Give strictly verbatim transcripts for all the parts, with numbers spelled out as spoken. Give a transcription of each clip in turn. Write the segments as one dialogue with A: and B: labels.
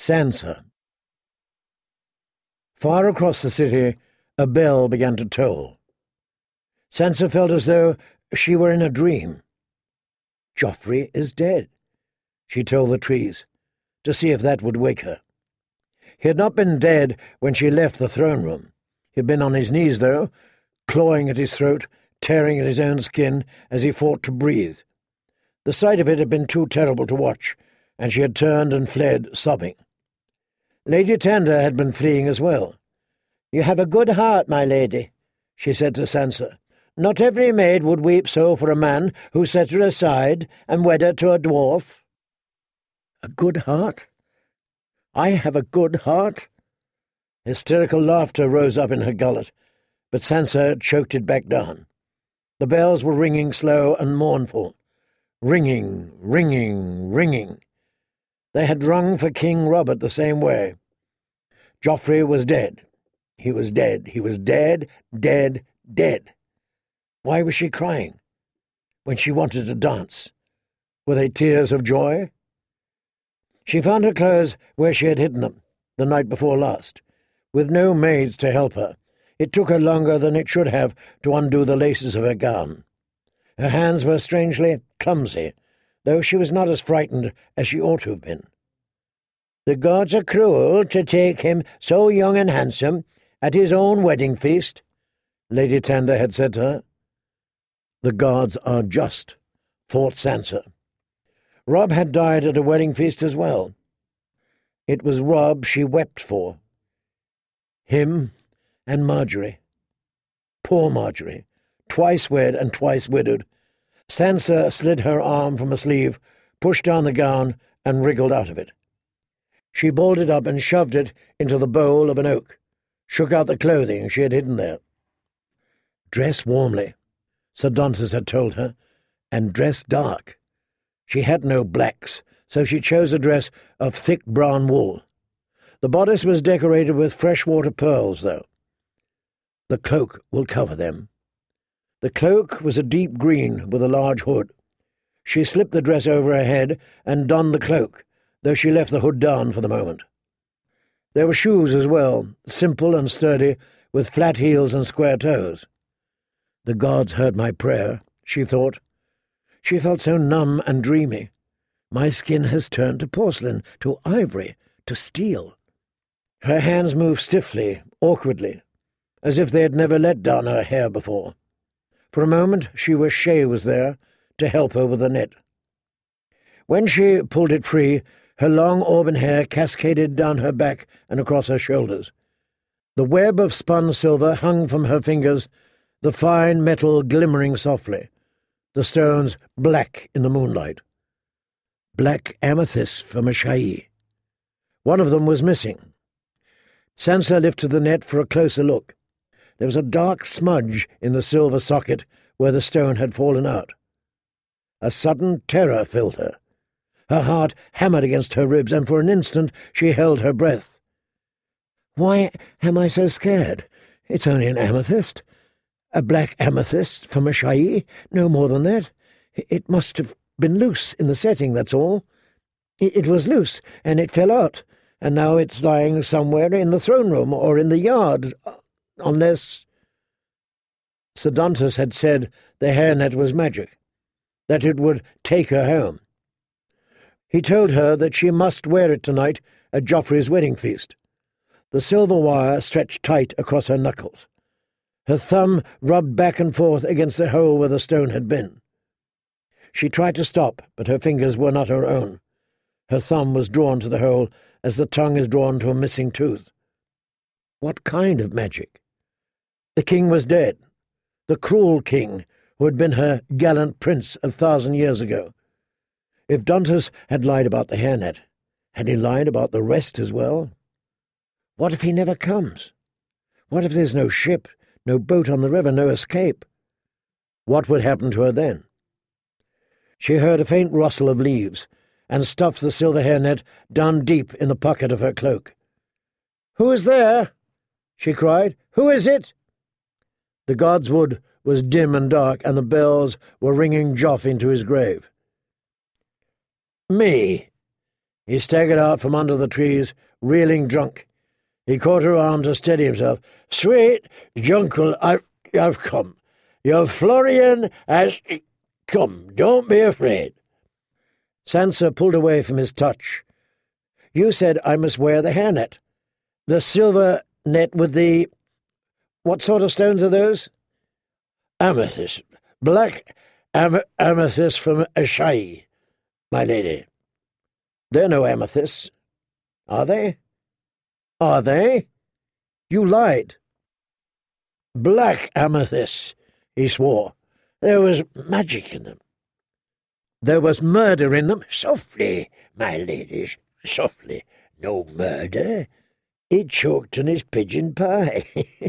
A: Sansa. Far across the city, a bell began to toll. Sansa felt as though she were in a dream. "Joffrey is dead," she told the trees, to see if that would wake her. He had not been dead when she left the throne room. He had been on his knees, though, clawing at his throat, tearing at his own skin as he fought to breathe. The sight of it had been too terrible to watch, and she had turned and fled, sobbing. Lady Tanda had been fleeing as well. "You have a good heart, my lady," she said to Sansa. "Not every maid would weep so for a man who set her aside and wed her to a dwarf." "A good heart? I have a good heart?" Hysterical laughter rose up in her gullet, but Sansa choked it back down. The bells were ringing slow and mournful. Ringing, ringing, ringing. They had rung for King Robert the same way. Joffrey was dead. He was dead. He was dead, dead, dead. Why was she crying when she wanted to dance? Were they tears of joy? She found her clothes where she had hidden them the night before last, with no maids to help her. It took her longer than it should have to undo the laces of her gown. Her hands were strangely clumsy, though she was not as frightened as she ought to have been. "The gods are cruel to take him, so young and handsome, at his own wedding feast," Lady Tanda had said to her. The gods are just, thought Sansa. Robb had died at a wedding feast as well. It was Robb she wept for. Him and Marjorie. Poor Marjorie, twice wed and twice widowed. Sansa slid her arm from a sleeve, pushed down the gown, and wriggled out of it. She balled it up and shoved it into the bole of an oak, shook out the clothing she had hidden there. "Dress warmly," Sir Dontos had told her, "and dress dark." She had no blacks, so she chose a dress of thick brown wool. The bodice was decorated with freshwater pearls, though. The cloak will cover them. The cloak was a deep green with a large hood. She slipped the dress over her head and donned the cloak, though she left the hood down for the moment. There were shoes as well, simple and sturdy, with flat heels and square toes. The gods heard my prayer, she thought. She felt so numb and dreamy. My skin has turned to porcelain, to ivory, to steel. Her hands moved stiffly, awkwardly, as if they had never let down her hair before. For a moment she wished Shay was there to help her with the net. When she pulled it free, her long auburn hair cascaded down her back and across her shoulders. The web of spun silver hung from her fingers, the fine metal glimmering softly, the stones black in the moonlight. Black amethyst from a Shayi. One of them was missing. Sansa lifted the net for a closer look. There was a dark smudge in the silver socket where the stone had fallen out. A sudden terror filled her. Her heart hammered against her ribs, and for an instant she held her breath. "Why am I so scared? It's only an amethyst. A black amethyst from a Shayi, no more than that. It must have been loose in the setting, that's all. It was loose, and it fell out, and now it's lying somewhere in the throne room or in the yard, unless—" Sir Dontos had said the hairnet was magic, that it would take her home. He told her that she must wear it tonight at Joffrey's wedding feast. The silver wire stretched tight across her knuckles. Her thumb rubbed back and forth against the hole where the stone had been. She tried to stop, but her fingers were not her own. Her thumb was drawn to the hole as the tongue is drawn to a missing tooth. What kind of magic? The king was dead, the cruel king who had been her gallant prince a thousand years ago. If Dontos had lied about the hairnet, had he lied about the rest as well? What if he never comes? What if there's no ship, no boat on the river, no escape? What would happen to her then? She heard a faint rustle of leaves, and stuffed the silver hairnet down deep in the pocket of her cloak. "Who is there?" she cried. "Who is it?" The godswood was dim and dark, and the bells were ringing Joff into his grave. "Me," He staggered out from under the trees, reeling drunk. He caught her arm to steady himself. "Sweet Juncle, I've, I've come. Your Florian has come. Don't be afraid." Sansa pulled away from his touch. "You said I must wear the hairnet. The silver net with the... What sort of stones are those?" "Amethyst. Black am- amethyst from Ashai, my lady." "They're no amethysts. Are they? Are they? You lied." "Black amethysts," he swore. "There was magic in them." "There was murder in them." "Softly, my ladies, softly. No murder. He choked on his pigeon pie."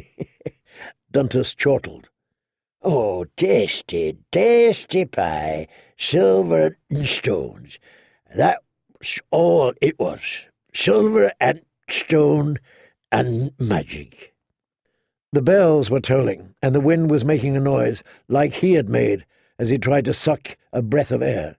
A: Duntus chortled. "Oh, tasty, tasty pie, silver and stones. That's all it was. Silver and stone and magic." The bells were tolling, and the wind was making a noise like he had made as he tried to suck a breath of air.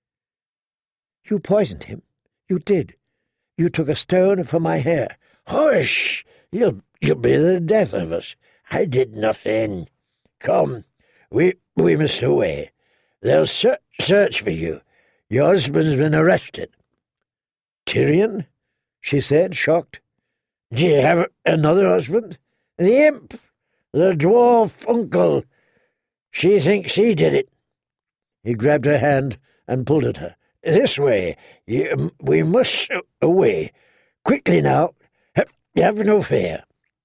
A: "You poisoned him. You did. You took a stone for my hair." "Hush! You'll, you'll be the death of us. I did nothing. Come, we, we must away. They'll ser- search for you. Your husband's been arrested." "Tyrion?" she said, shocked. "Do you have another husband?" "The imp, the dwarf uncle. She thinks he did it." He grabbed her hand and pulled at her. "This way. You, we must away. Quickly now. Have, have no fear."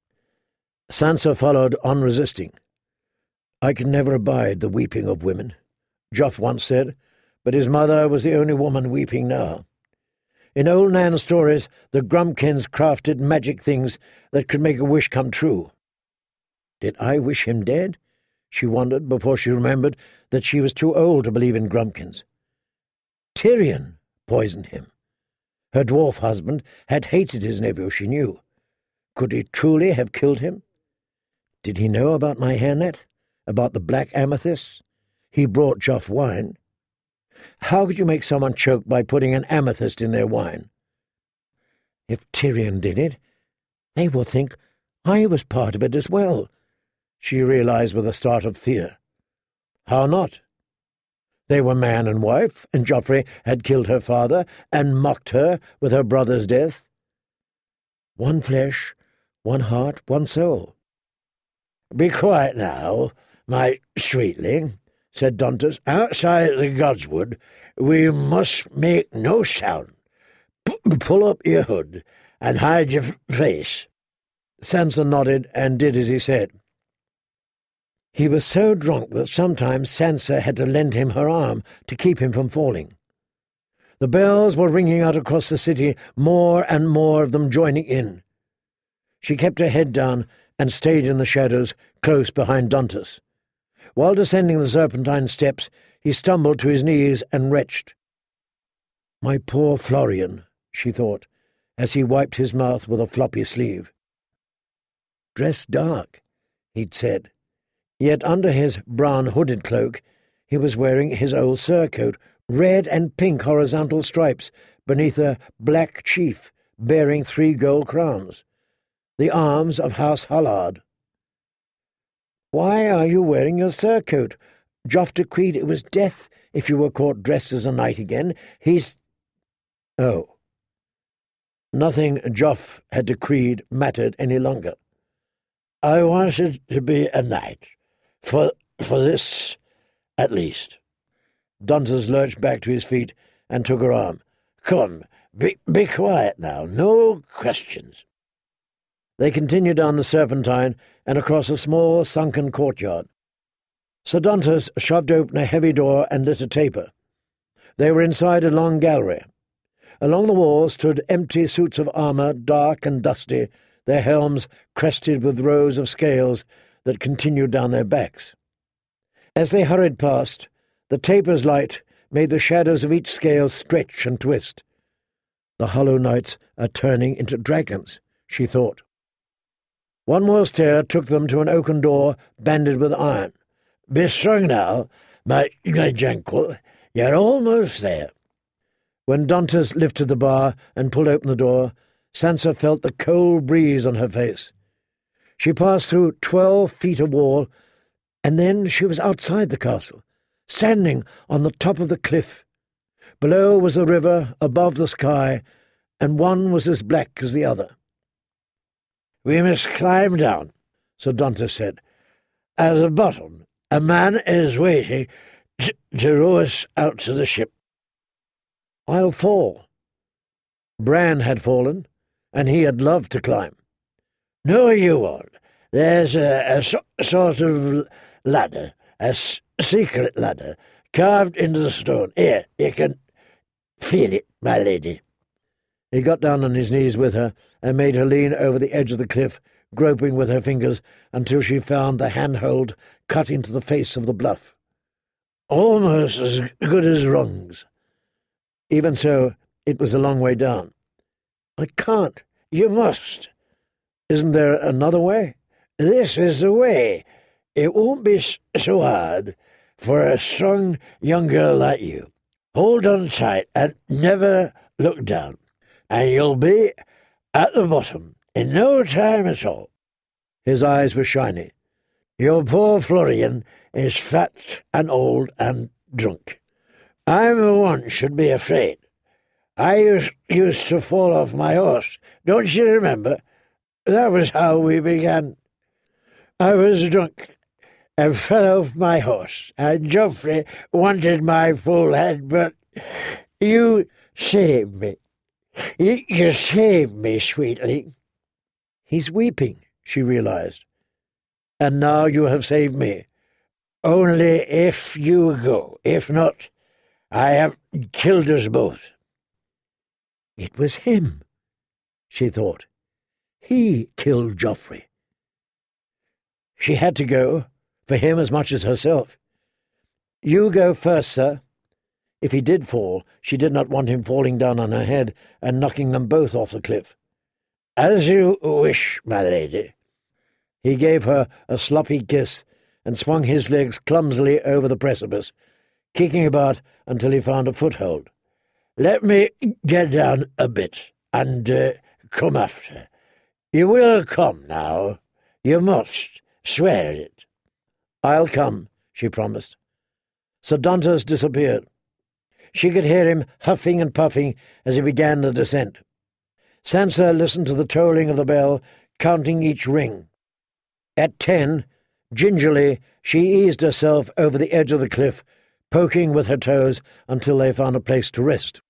A: Sansa followed, unresisting. "I can never abide the weeping of women," Joff once said, but his mother was the only woman weeping now. In old Nan's stories, the Grumpkins crafted magic things that could make a wish come true. Did I wish him dead? She wondered before she remembered that she was too old to believe in Grumpkins. Tyrion poisoned him. Her dwarf husband had hated his nephew, she knew. Could he truly have killed him? Did he know about my hairnet? About the black amethysts? He brought Joff wine. How could you make someone choke by putting an amethyst in their wine? If Tyrion did it, they will think I was part of it as well, she realized with a start of fear. How not? They were man and wife, and Joffrey had killed her father and mocked her with her brother's death. One flesh, one heart, one soul. "Be quiet now, my sweetling," said Duntus. "Outside the Godswood we must make no sound. P- pull up your hood and hide your f- face." Sansa nodded and did as he said. He was so drunk that sometimes Sansa had to lend him her arm to keep him from falling. The bells were ringing out across the city, more and more of them joining in. She kept her head down and stayed in the shadows close behind Duntus. While descending the serpentine steps, he stumbled to his knees and retched. "My poor Florian," she thought, as he wiped his mouth with a floppy sleeve. "Dress dark," he'd said. Yet under his brown hooded cloak he was wearing his old surcoat, red and pink horizontal stripes beneath a black chief bearing three gold crowns, the arms of House Hollard. "Why are you wearing your surcoat? Joff decreed it was death if you were caught dressed as a knight again. He's—" Oh. Nothing Joff had decreed mattered any longer. "I wanted to be a knight. For for this, at least." Duntus lurched back to his feet and took her arm. "Come, be, be quiet now. No questions." They continued down the Serpentine and across a small, sunken courtyard. Sir Duntus shoved open a heavy door and lit a taper. They were inside a long gallery. Along the walls stood empty suits of armour, dark and dusty, their helms crested with rows of scales that continued down their backs. As they hurried past, the taper's light made the shadows of each scale stretch and twist. The Hollow Knights are turning into dragons, she thought. One more stair took them to an oaken door banded with iron. "Be strong now, my, my Janquil. You're almost there." When Dantas lifted the bar and pulled open the door, Sansa felt the cold breeze on her face. She passed through twelve feet of wall, and then she was outside the castle, standing on the top of the cliff. Below was the river, above the sky, and one was as black as the other. "We must climb down," Sir Dantas said. "At the bottom, a man is waiting to, to row us out to the ship." "I'll fall." Bran had fallen, and he had loved to climb. "No, you won't. There's a, a so, sort of ladder, a s- secret ladder, carved into the stone. Here, you can feel it, my lady." He got down on his knees with her and made her lean over the edge of the cliff, groping with her fingers until she found the handhold cut into the face of the bluff. "Almost as good as rungs." Even so, it was a long way down. "I can't." "You must." "Isn't there another way?" "This is the way. It won't be so hard for a strong young girl like you. Hold on tight and never look down, and you'll be at the bottom in no time at all." His eyes were shiny. "Your poor Florian is fat and old and drunk. I'm the one should be afraid. I used, used to fall off my horse. Don't you remember? That was how we began. I was drunk and fell off my horse, and Joffrey wanted my full head, but you saved me. You, you saved me, sweetling." "He's weeping," she realized. "And now you have saved me." "Only if you go. If not, I have killed us both." It was him, she thought. He killed Joffrey. She had to go, for him as much as herself. "You go first, sir." If he did fall, she did not want him falling down on her head and knocking them both off the cliff. "As you wish, my lady." He gave her a sloppy kiss and swung his legs clumsily over the precipice, kicking about until he found a foothold. "Let me get down a bit and uh, come after. You will come now. You must swear it." "I'll come," she promised. Sir Dantas disappeared. She could hear him huffing and puffing as he began the descent. Sansa listened to the tolling of the bell, counting each ring. At ten, gingerly, she eased herself over the edge of the cliff, poking with her toes until they found a place to rest.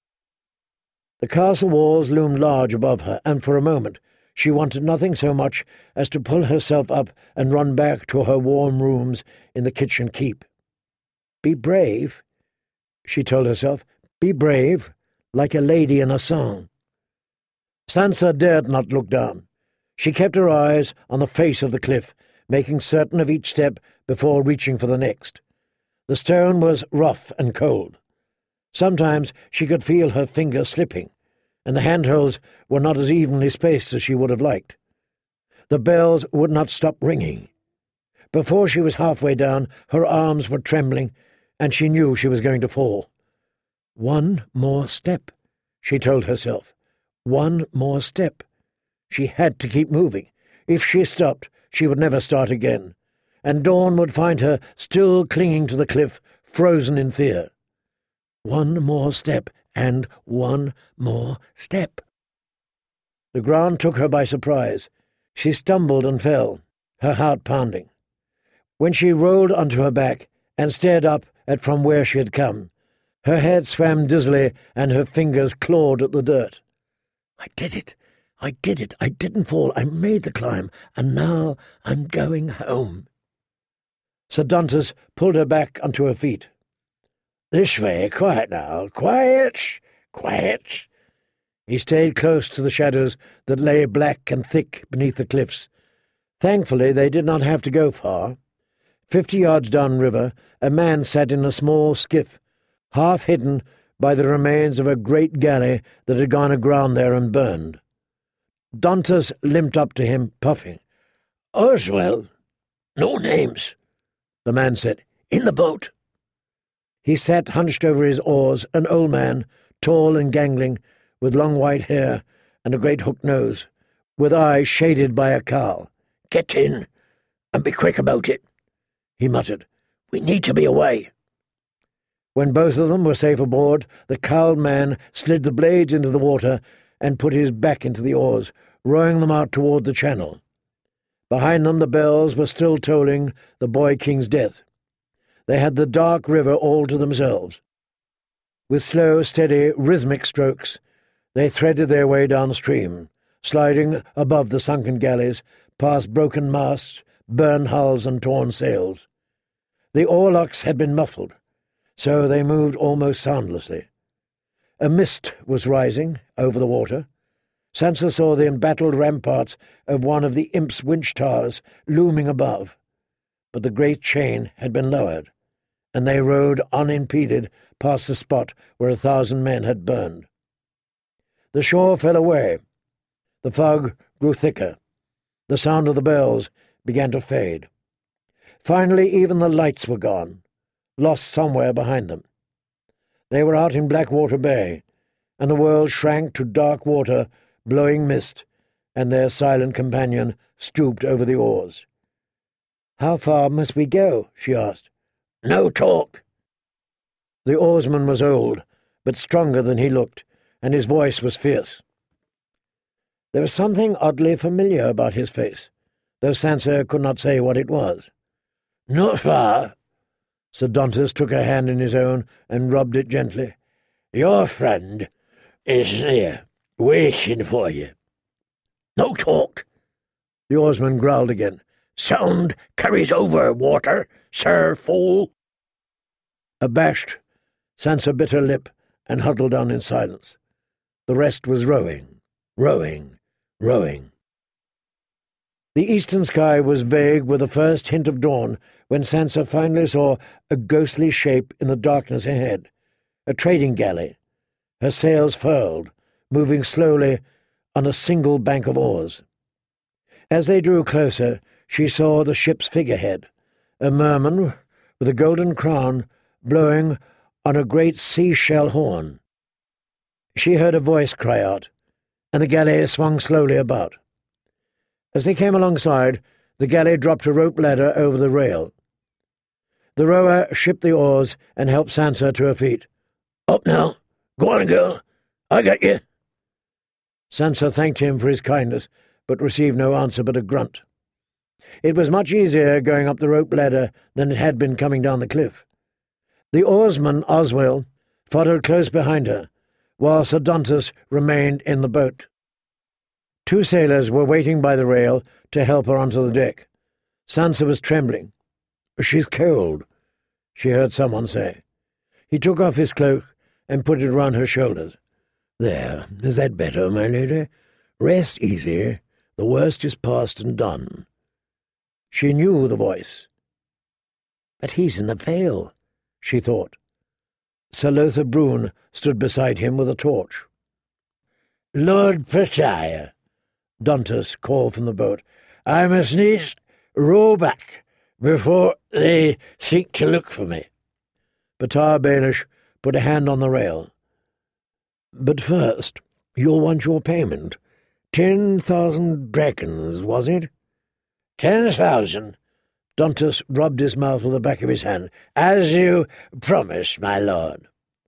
A: The castle walls loomed large above her, and for a moment she wanted nothing so much as to pull herself up and run back to her warm rooms in the kitchen keep. Be brave, she told herself, be brave, like a lady in a song. Sansa dared not look down. She kept her eyes on the face of the cliff, making certain of each step before reaching for the next. The stone was rough and cold. Sometimes she could feel her fingers slipping, and the handholds were not as evenly spaced as she would have liked. The bells would not stop ringing. Before she was halfway down, her arms were trembling, and she knew she was going to fall. One more step, she told herself. One more step. She had to keep moving. If she stopped, she would never start again, and dawn would find her still clinging to the cliff, frozen in fear. One more step, and one more step. The ground took her by surprise. She stumbled and fell, her heart pounding. When she rolled onto her back and stared up at from where she had come, her head swam dizzily and her fingers clawed at the dirt. I did it. I did it. I didn't fall. I made the climb, and now I'm going home. Sir Dantas pulled her back onto her feet. This way, quiet now. Quiet, quiet. He stayed close to the shadows that lay black and thick beneath the cliffs. Thankfully, they did not have to go far. Fifty yards downriver, a man sat in a small skiff, half hidden by the remains of a great galley that had gone aground there and burned. Dantas limped up to him, puffing. Oswell. No names, the man said. In the boat. He sat hunched over his oars, an old man, tall and gangling, with long white hair and a great hooked nose, with eyes shaded by a cowl. "Get in, and be quick about it," he muttered. "We need to be away." When both of them were safe aboard, the cowled man slid the blades into the water and put his back into the oars, rowing them out toward the channel. Behind them the bells were still tolling the boy king's death. They had the dark river all to themselves. With slow, steady, rhythmic strokes, they threaded their way downstream, sliding above the sunken galleys, past broken masts, burned hulls, and torn sails. The oarlocks had been muffled, so they moved almost soundlessly. A mist was rising over the water. Sansa saw the embattled ramparts of one of the Imp's winch towers looming above, but the great chain had been lowered, and they rode unimpeded past the spot where a thousand men had burned. The shore fell away. The fog grew thicker. The sound of the bells began to fade. Finally, even the lights were gone, lost somewhere behind them. They were out in Blackwater Bay, and the world shrank to dark water, blowing mist, and their silent companion stooped over the oars. "How far must we go?" she asked. "No talk." The oarsman was old, but stronger than he looked, and his voice was fierce. There was something oddly familiar about his face, though Sansa could not say what it was. "Not far." Sir Dontas took her hand in his own and rubbed it gently. "Your friend is here, waiting for you." "No talk." The oarsman growled again. "Sound carries over water, sir fool." Abashed, Sansa bit her lip and huddled down in silence. The rest was rowing, rowing, rowing. The eastern sky was vague with the first hint of dawn when Sansa finally saw a ghostly shape in the darkness ahead, a trading galley, her sails furled, moving slowly on a single bank of oars. As they drew closer, she saw the ship's figurehead, a merman with a golden crown blowing on a great seashell horn. She heard a voice cry out, and the galley swung slowly about. As they came alongside, the galley dropped a rope ladder over the rail. The rower shipped the oars and helped Sansa to her feet. "Up now. Go on, girl. I got you." Sansa thanked him for his kindness, but received no answer but a grunt. It was much easier going up the rope ladder than it had been coming down the cliff. The oarsman, Oswell, followed close behind her, while Sir Dontas remained in the boat. Two sailors were waiting by the rail to help her onto the deck. Sansa was trembling. "She's cold," she heard someone say. He took off his cloak and put it round her shoulders. "There, is that better, my lady? Rest easy. The worst is past and done." She knew the voice. "But he's in the Vale," she thought. Sir Lothar Brune stood beside him with a torch. "Lord Pertyre," Dontas called from the boat, "I must needs row back before they seek to look for me." Pertyre Baelish put a hand on the rail. "But first, you'll want your payment. Ten thousand drachms, was it?" Ten thousand. Dontas rubbed his mouth with the back of his hand. "As you promised, my lord."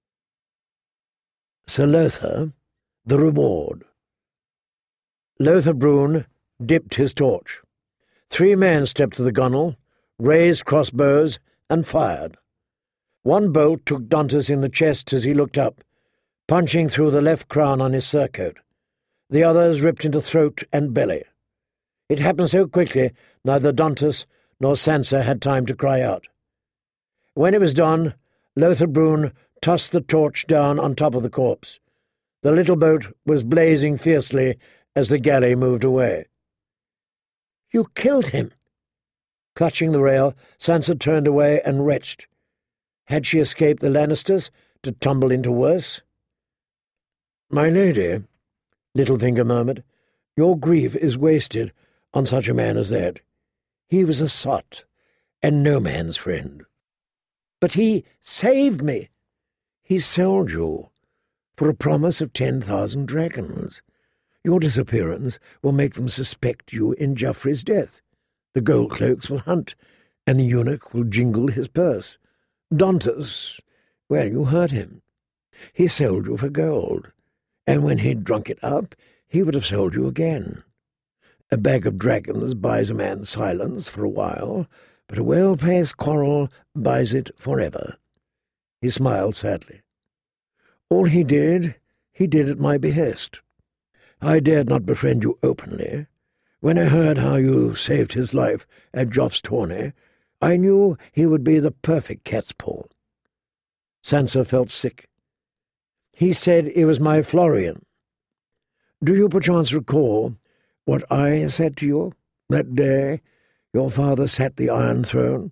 A: "Sir Lothar, the reward." Lothar Brune dipped his torch. Three men stepped to the gunwale, raised crossbows, and fired. One bolt took Dontas in the chest as he looked up, punching through the left crown on his surcoat. The others ripped into throat and belly. It happened so quickly, neither Dontas nor Sansa had time to cry out. When it was done, Lothar Brune tossed the torch down on top of the corpse. The little boat was blazing fiercely as the galley moved away. "You killed him!" Clutching the rail, Sansa turned away and retched. Had she escaped the Lannisters to tumble into worse? "My lady," Littlefinger murmured, "your grief is wasted on such a man as that. He was a sot, and no man's friend." "But he saved me." "He sold you. for a promise of ten thousand dragons. Your disappearance will make them suspect you in Joffrey's death. The gold cloaks will hunt, and the eunuch will jingle his purse. Dantas, well, you heard him. He sold you for gold, and when he'd drunk it up, he would have sold you again. A bag of dragons buys a man silence for a while, but a well-placed quarrel buys it forever. He smiled sadly. All he did, he did at my behest. I dared not befriend you openly. When I heard how you saved his life at Joff's tourney, I knew he would be the perfect cat's paw. Sansa felt sick. He said he was my Florian. Do you perchance recall what I said to you that day your father sat the Iron Throne?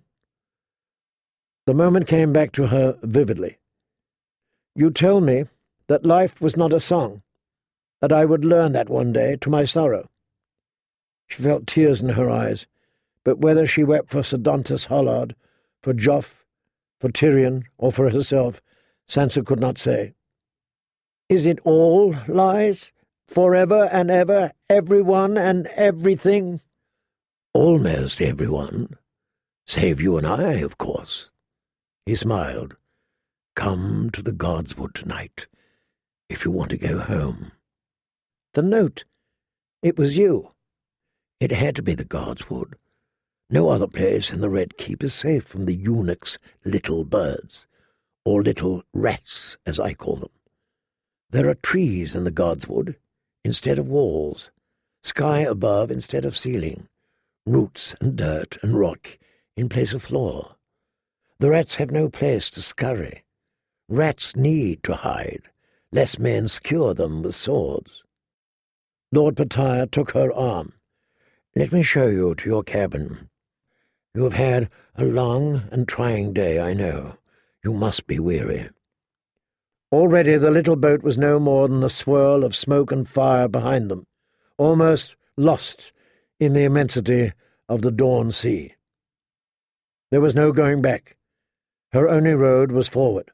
A: The moment came back to her vividly. You told me that life was not a song, that I would learn that one day to my sorrow. She felt tears in her eyes, but whether she wept for Sir Dantas Hollard, for Joff, for Tyrion, or for herself, Sansa could not say. Is it all lies, forever and ever, everyone and everything? Almost everyone, save you and I, of course. He smiled. Come to the Godswood tonight, if you want to go home. The note. It was you. It had to be the Godswood. No other place in the Red Keep is safe from the eunuch's little birds, or little rats, as I call them. There are trees in the Godswood instead of walls, sky above instead of ceiling, roots and dirt and rock in place of floor. The rats have no place to scurry. Rats need to hide, lest men skewer them with swords. Lord Pattaya took her arm. Let me show you to your cabin. You have had a long and trying day, I know. You must be weary. Already the little boat was no more than the swirl of smoke and fire behind them, almost lost in the immensity of the dawn sea. There was no going back. Her only road was forward.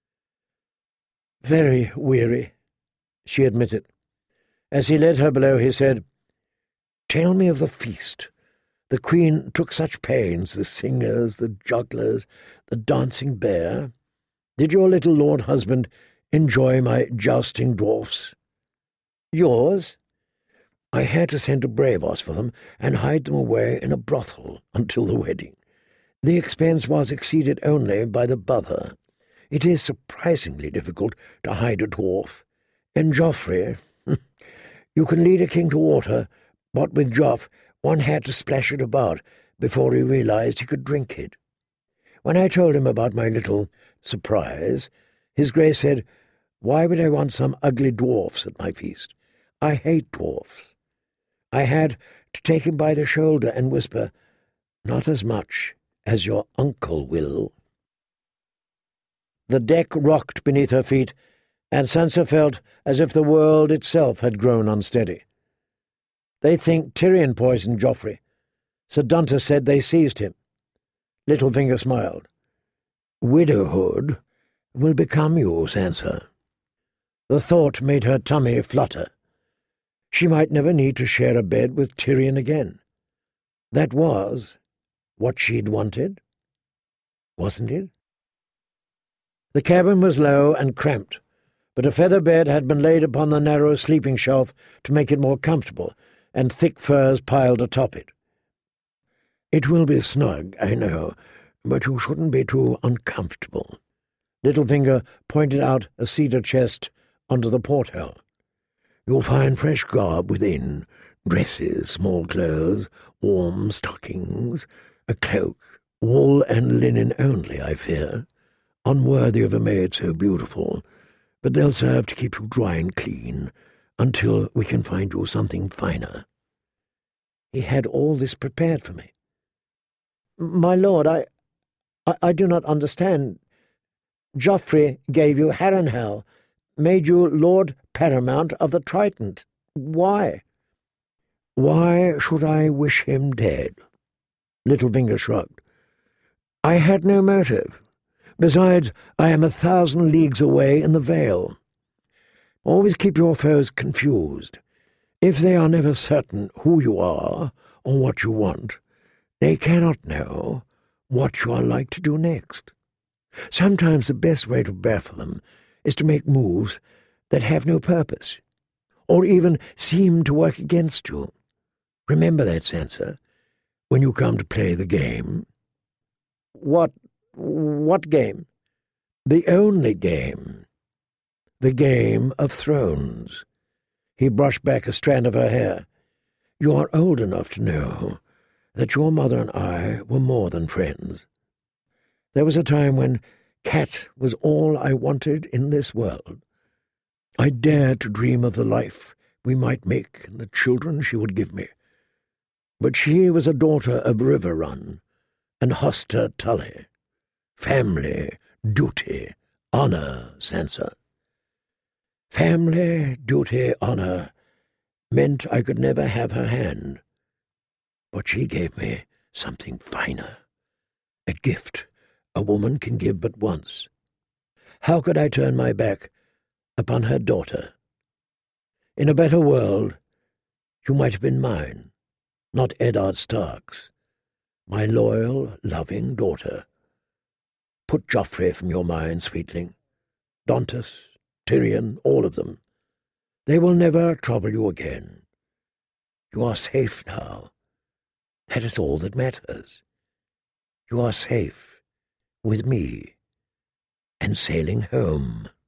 A: Very weary, she admitted. As he led her below, he said, Tell me of the feast. The Queen took such pains, the singers, the jugglers, the dancing bear. Did your little lord husband enjoy my jousting dwarfs? Yours? I had to send to Braavos for them and hide them away in a brothel until the wedding. The expense was exceeded only by the bother. It is surprisingly difficult to hide a dwarf. And Joffrey, you can lead a king to water, but with Joff one had to splash it about before he realized he could drink it. When I told him about my little surprise, his Grace said, Why would I want some ugly dwarfs at my feast? I hate dwarfs. I had to take him by the shoulder and whisper, Not as much as your uncle will. The deck rocked beneath her feet, and Sansa felt as if the world itself had grown unsteady. They think Tyrion poisoned Joffrey. Sir Dantas said they seized him. Littlefinger smiled. Widowhood will become you, Sansa. The thought made her tummy flutter. She might never need to share a bed with Tyrion again. That was what she'd wanted, wasn't it? The cabin was low and cramped, but a feather bed had been laid upon the narrow sleeping shelf to make it more comfortable, and thick furs piled atop it. It will be snug, I know, but you shouldn't be too uncomfortable. Littlefinger pointed out a cedar chest under the porthole. You'll find fresh garb within, dresses, small clothes, warm stockings, a cloak, wool and linen only, I fear, unworthy of a maid so beautiful, but they'll serve to keep you dry and clean until we can find you something finer. He had all this prepared for me. My lord, I, I, I do not understand. Joffrey gave you Harrenhal, made you Lord Paramount of the Trident. Why? Why should I wish him dead? Littlefinger shrugged. I had no motive. Besides, I am a thousand leagues away in the Vale. Always keep your foes confused. If they are never certain who you are or what you want, they cannot know what you are like to do next. Sometimes the best way to baffle them is to make moves that have no purpose, or even seem to work against you. Remember that, Sansa, when you come to play the game.
B: What, what game?
A: The only game. The Game of Thrones. He brushed back a strand of her hair. You are old enough to know that your mother and I were more than friends. There was a time when Cat was all I wanted in this world. I dared to dream of the life we might make and the children she would give me. But she was a daughter of Riverrun and Hoster Tully. Family, duty, honour, Sansa. Family, duty, honour meant I could never have her hand. But she gave me something finer, a gift a woman can give but once. How could I turn my back upon her daughter? In a better world, you might have been mine, not Eddard Stark's, my loyal, loving daughter. Put Joffrey from your mind, sweetling. Dantas, Tyrion, all of them. They will never trouble you again. You are safe now. That is all that matters. You are safe with me and sailing home.